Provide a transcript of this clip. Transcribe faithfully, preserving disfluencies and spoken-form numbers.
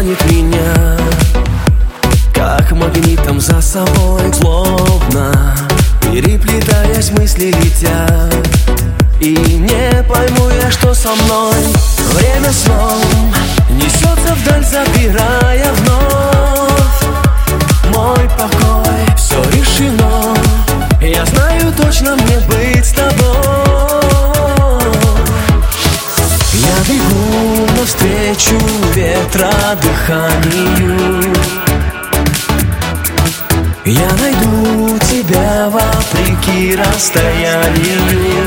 манит меня, как магнитом за собой, злобно переплетаясь, мысли летят, и не пойму я, что со мной. Время сном несется вдаль, забирая вновь мой покой. Все решено, я знаю точно, мне быть с тобой. Я бегу навстречу ветра дыханию, я найду тебя вопреки расстоянию.